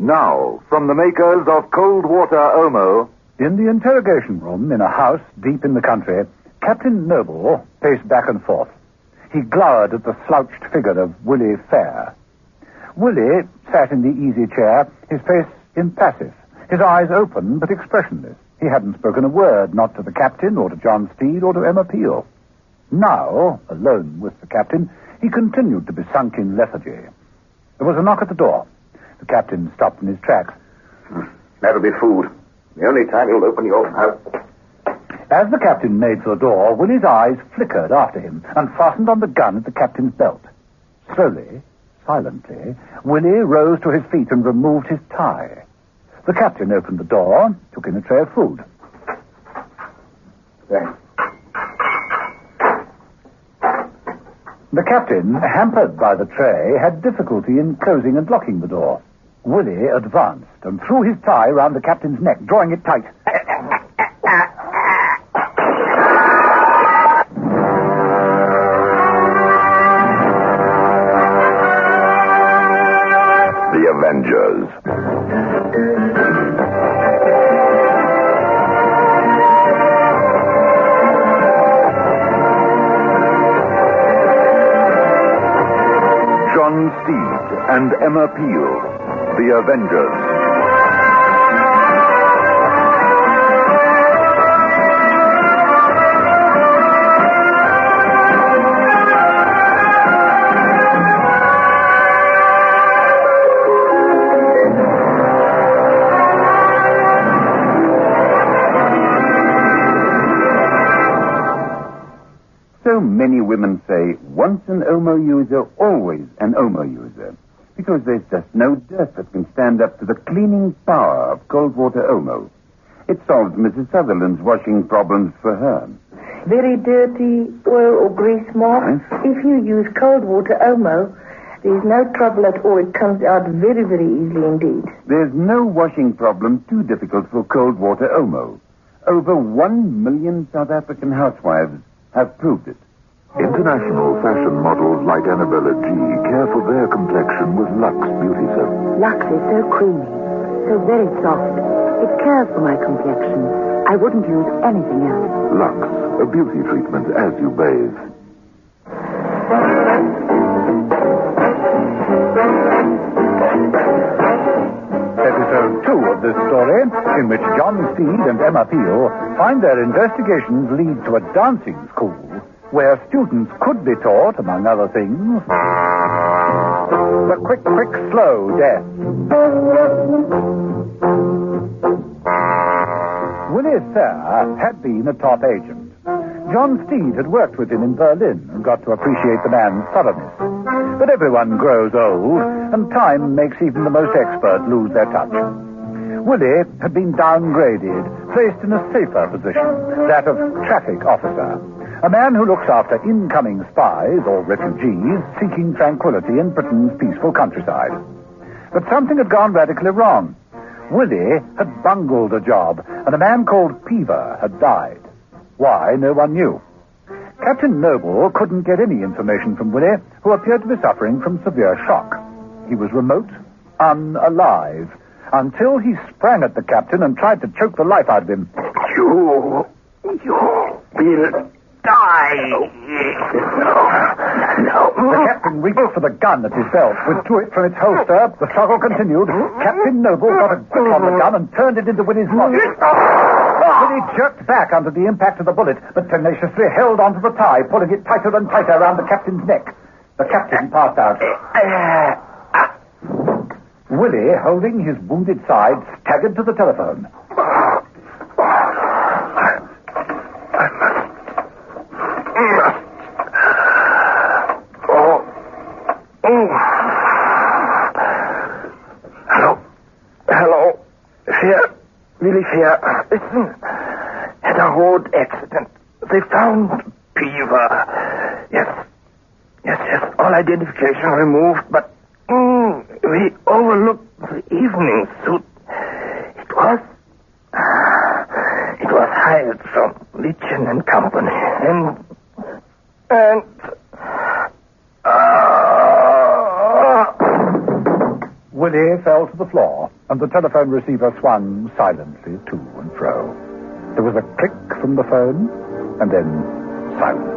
Now, from the makers of Cold Water Omo... In the interrogation room in a house deep in the country, Captain Noble paced back and forth. He glowered at the slouched figure of Willie Fair. Willie sat in the easy chair, his face impassive, his eyes open but expressionless. He hadn't spoken a word, not to the captain or to John Steed or to Emma Peel. Now, alone with the captain, he continued to be sunk in lethargy. There was a knock at the door. The captain stopped in his tracks. That'll be food. The only time you'll open your mouth. As the captain made for the door, Willie's eyes flickered after him and fastened on the gun at the captain's belt. Slowly, silently, Willie rose to his feet and removed his tie. The captain opened the door, took in a tray of food. Thanks. The captain, hampered by the tray, had difficulty in closing and locking the door. Willie advanced and threw his tie round the captain's neck, drawing it tight. The Avengers. John Steed and Emma Peel. The Avengers. So many women say, once an Omo user, always an Omo user. Because there's just no dirt that can stand up to the cleaning power of cold water Omo. It solves Mrs. Sutherland's washing problems for her. Very dirty oil or grease marks. If you use cold water Omo, there's no trouble at all. It comes out very, very easily indeed. There's no washing problem too difficult for cold water Omo. Over 1 million South African housewives have proved it. International fashion models like Annabella G. care for their complexion with Lux Beauty Soap. Lux is so creamy, so very soft. It cares for my complexion. I wouldn't use anything else. Lux, a beauty treatment as you bathe. Episode 2 of this story, in which John Steed and Emma Peel find their investigations lead to a dancing school where students could be taught, among other things, the quick, slow death. Willie Fair had been a top agent. John Steed had worked with him in Berlin and got to appreciate the man's thoroughness. But everyone grows old, and time makes even the most expert lose their touch. Willie had been downgraded, placed in a safer position, that of traffic officer, a man who looks after incoming spies or refugees seeking tranquility in Britain's peaceful countryside. But something had gone radically wrong. Willie had bungled a job, and a man called Peaver had died. Why, no one knew. Captain Noble couldn't get any information from Willie, who appeared to be suffering from severe shock. He was remote, unalive, until he sprang at the captain and tried to choke the life out of him. You will die. No. The captain reached for the gun at his belt, withdrew it from its holster. The struggle continued. Captain Noble got a grip on the gun and turned it into Willie's nostril. Willie jerked back under the impact of the bullet, but tenaciously held onto the tie, pulling it tighter and tighter around the captain's neck. The captain passed out. Willie, holding his wounded side, staggered to the telephone. Hello. Really Fair. Listen. Had a road accident. They found Peaver. Yes. All identification removed, but we overlooked the evening suit. It was hired from Litchin and Company. And Willie fell to the floor. and the telephone receiver swung silently to and fro. There was a click from the phone, and then silence.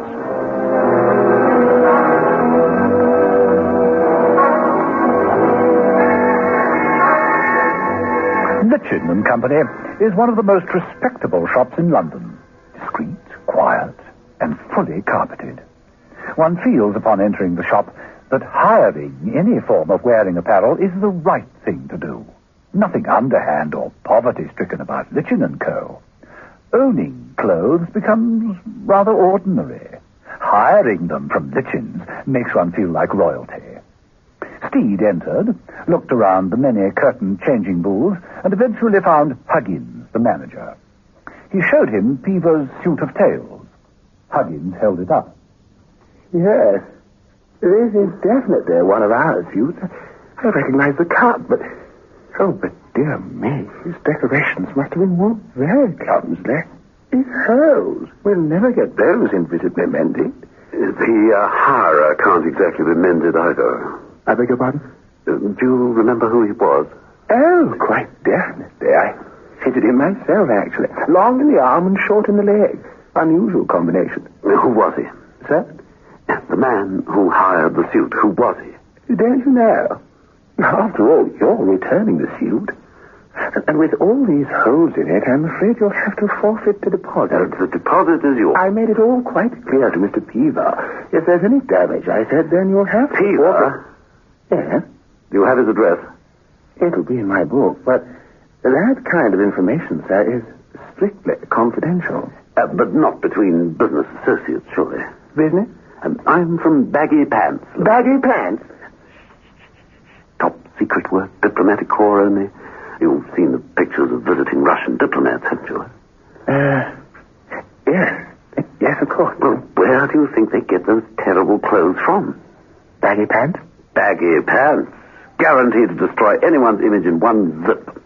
Litchin and Company is one of the most respectable shops in London. Discreet, quiet, and fully carpeted. One feels upon entering the shop that hiring any form of wearing apparel is the right thing to do. Nothing underhand or poverty-stricken about Litchin and Co. Owning clothes becomes rather ordinary. Hiring them from Litchins makes one feel like royalty. Steed entered, looked around the many curtain changing booths, and eventually found Huggins, the manager. He showed him Peever's suit of tails. Huggins held it up. Yes, this is definitely one of our suits. I recognize the cut, but dear me, his decorations must have been worn very clumsily. His hose, we'll never get those invisibly mended. The hirer can't exactly be mended either. I beg your pardon? Do you remember who he was? Oh, quite definitely. I fitted him myself, actually. Long in the arm and short in the leg. Unusual combination. Who was he? Sir? The man who hired the suit, who was he? Don't you know? After all, you're returning the suit. And with all these holes in it, I'm afraid you'll have to forfeit the deposit. The deposit is yours. I made it all quite clear to Mr. Peever. If there's any damage, I said, then you'll have to Peever? Yes? Do you have his address? It'll be in my book, but that kind of information, sir, is strictly confidential. But not between business associates, surely. Business? I'm from Baggy Pants. Baggy Pants? Top secret work, diplomatic corps only. You've seen the pictures of visiting Russian diplomats, haven't you? Yes. Yes, of course. Well, where do you think they get those terrible clothes from? Baggy Pants? Baggy Pants. Guaranteed to destroy anyone's image in one zip.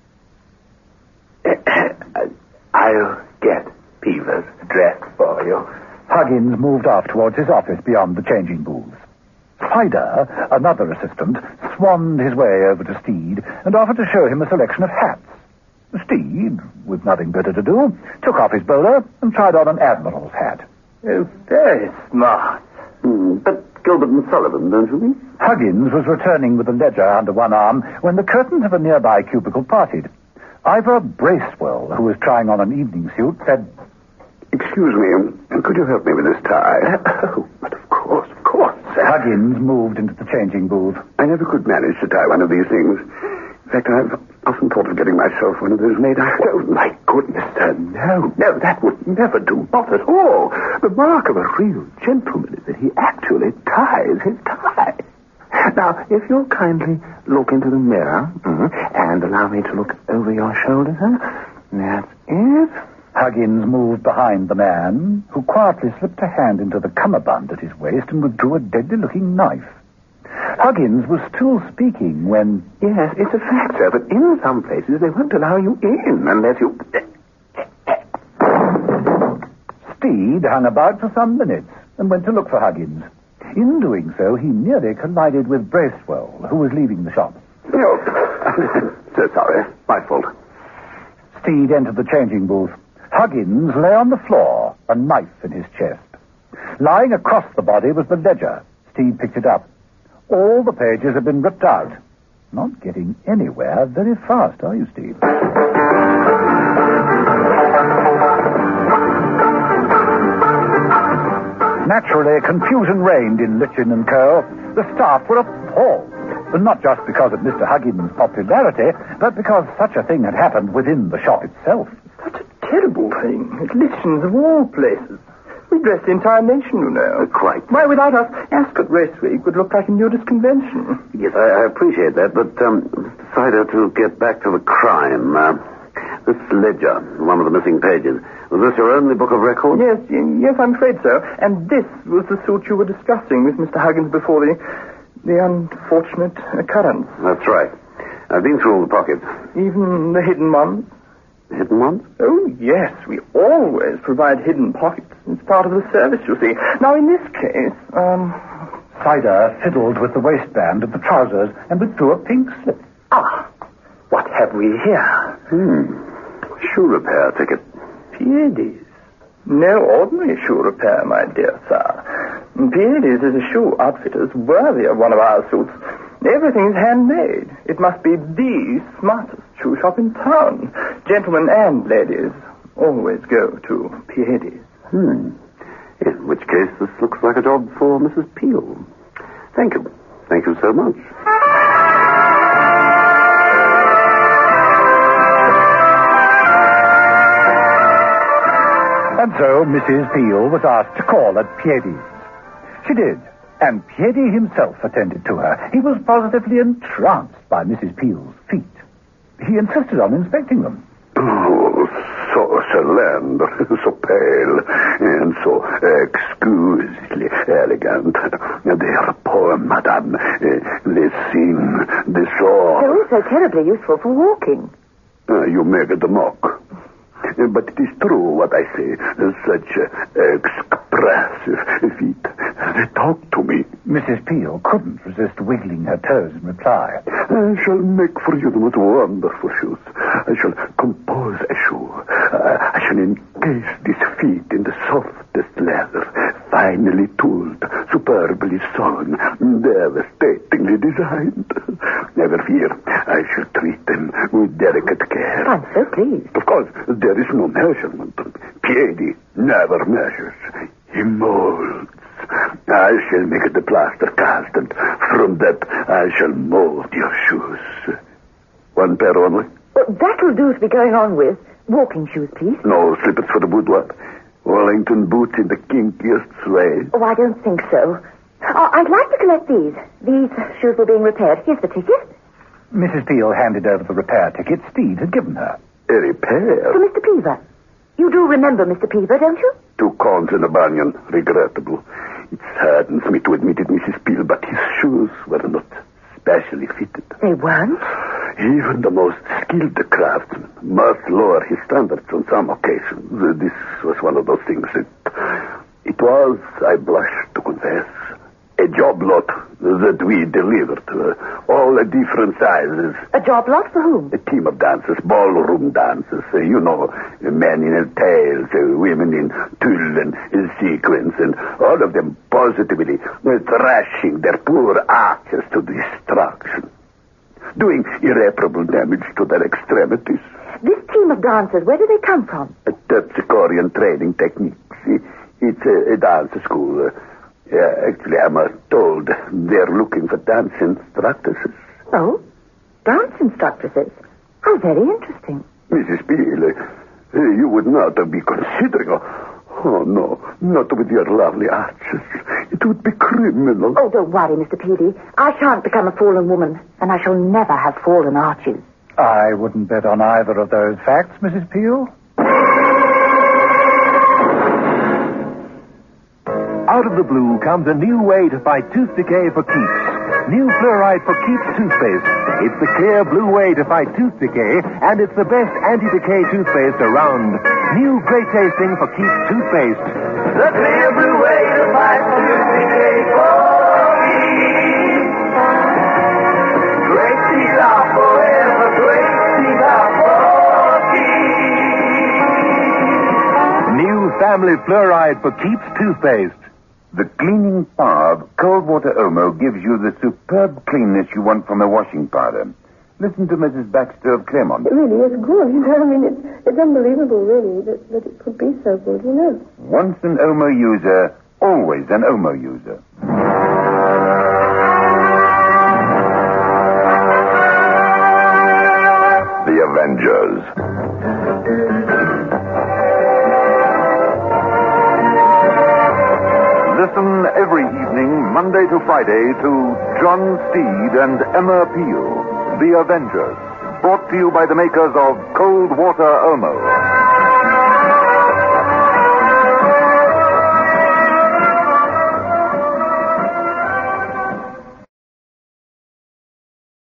I'll get Peever's address for you. Huggins moved off towards his office beyond the changing booths. Spider, another assistant, swanned his way over to Steed and offered to show him a selection of hats. Steed, with nothing better to do, took off his bowler and tried on an admiral's hat. Oh, very smart. But Gilbert and Sullivan, don't you mean? Huggins was returning with a ledger under one arm when the curtains of a nearby cubicle parted. Ivor Bracewell, who was trying on an evening suit, said, Excuse me, could you help me with this tie? Oh, but of course, sir. Huggins moved into the changing booth. I never could manage to tie one of these things. In fact, I've often thought of getting myself one of those made. Oh, my goodness, sir, no, that would never do, not at all. The mark of a real gentleman is that he actually ties his tie. Now, if you'll kindly look into the mirror and allow me to look over your shoulder, sir. That's it. Huggins moved behind the man, who quietly slipped a hand into the cummerbund at his waist and withdrew a deadly-looking knife. Huggins was still speaking when... Yes, it's a fact, sir, but in some places they won't allow you in unless you... Steed hung about for some minutes and went to look for Huggins. In doing so, he nearly collided with Bracewell, who was leaving the shop. No, so sorry. My fault. Steed entered the changing booth. Huggins lay on the floor, a knife in his chest. Lying across the body was the ledger. Steed picked it up. All the pages had been ripped out. Not getting anywhere very fast, are you, Steed? Naturally, confusion reigned in Litchin and Co. The staff were appalled. And not just because of Mr. Huggins' popularity, but because such a thing had happened within the shop itself. Such a terrible thing. At Litchin's of all places. We dressed the entire nation, you know. Quite. Why, without us, Ascot Race Week would look like a nudist convention. Yes, I appreciate that, but, Cider, to get back to the crime, this ledger, one of the missing pages, was this your only book of records? Yes, I'm afraid so. And this was the suit you were discussing with Mr. Huggins before the unfortunate occurrence. That's right. I've been through all the pockets. Even the hidden ones? Hidden ones? Oh, yes. We always provide hidden pockets. It's part of the service, you see. Now, in this case, Cider fiddled with the waistband of the trousers and withdrew a pink slip. Ah, what have we here? Shoe repair ticket. Piedis. No ordinary shoe repair, my dear sir. Piedis is a shoe outfitter worthy of one of our suits. Everything is handmade. It must be the smartest shoe shop in town. Gentlemen and ladies always go to Piedis. In which case, this looks like a job for Mrs. Peel. Thank you. Thank you so much. And so Mrs. Peel was asked to call at Piedi's. She did, and Piedi himself attended to her. He was positively entranced by Mrs. Peel's feet. He insisted on inspecting them. Oh, so slender, so pale, and so exquisitely elegant. They are poor, madame. They sing, they soar. They're also terribly useful for walking. You make the mock. But it is true what I say. Such expressive feet. They talk to me. Mrs. Peel couldn't resist wiggling her toes in reply. I shall make for you the most wonderful shoes. I shall compose a shoe. I shall encase these feet in the softest leather, finely tooled, superbly sewn, devastatingly designed. Never fear, I shall treat them with delicate care. I'm so pleased. Of course, there is no measurement. Piedi never measures. He molds. I shall make the plaster cast, and from that I shall mold your shoes. One pair only? Well, that'll do to be going on with. Walking shoes, please. No slippers for the boudoir. Wellington boots in the kinkiest way. Oh, I don't think so. I'd like to collect these. These shoes were being repaired. Here's the ticket. Mrs. Peel handed over the repair ticket Steed had given her. A repair? To Mr. Peaver. You do remember Mr. Peaver, don't you? 2 corns and a banyan. Regrettable. It saddens me to admit it, Mrs. Peel, but his shoes were not specially fitted. They weren't? Even the most skilled craftsman must lower his standards on some occasions. This was one of those things. It was, I blush to confess, a job lot that we delivered. All different sizes. A job lot for whom? A team of dancers, ballroom dancers. You know, men in tails, women in tulle and sequins, and all of them positively thrashing their poor arches to destruction, doing irreparable damage to their extremities. This team of dancers, where do they come from? Terpsichorean training techniques. It's a dance school. Actually, I'm told they're looking for dance instructors. Oh? Dance instructresses? How very interesting. Mrs. Peel, you would not be considering... Oh, no, not with your lovely arches. It would be criminal. Oh, don't worry, Mr. Peavy. I shan't become a fallen woman, and I shall never have fallen arches. I wouldn't bet on either of those facts, Mrs. Peel. Out of the blue comes a new way to fight tooth decay for keeps. New Fluoride for Keeps toothpaste. It's the clear blue way to fight tooth decay, and it's the best anti-decay toothpaste around. New great tasting for Keeps toothpaste. The clear blue way to fight tooth decay for keeps. Great teeth are forever, great teeth are for keeps. New Family Fluoride for Keeps toothpaste. The cleaning power of cold water Omo gives you the superb cleanness you want from a washing powder. Listen to Mrs. Baxter of Claremont. It really is good. I mean, it's unbelievable, really, that it could be so good, you know. Once an Omo user, always an Omo user. The Avengers. Listen every evening, Monday to Friday, to John Steed and Emma Peel, The Avengers, brought to you by the makers of Cold Water Omo.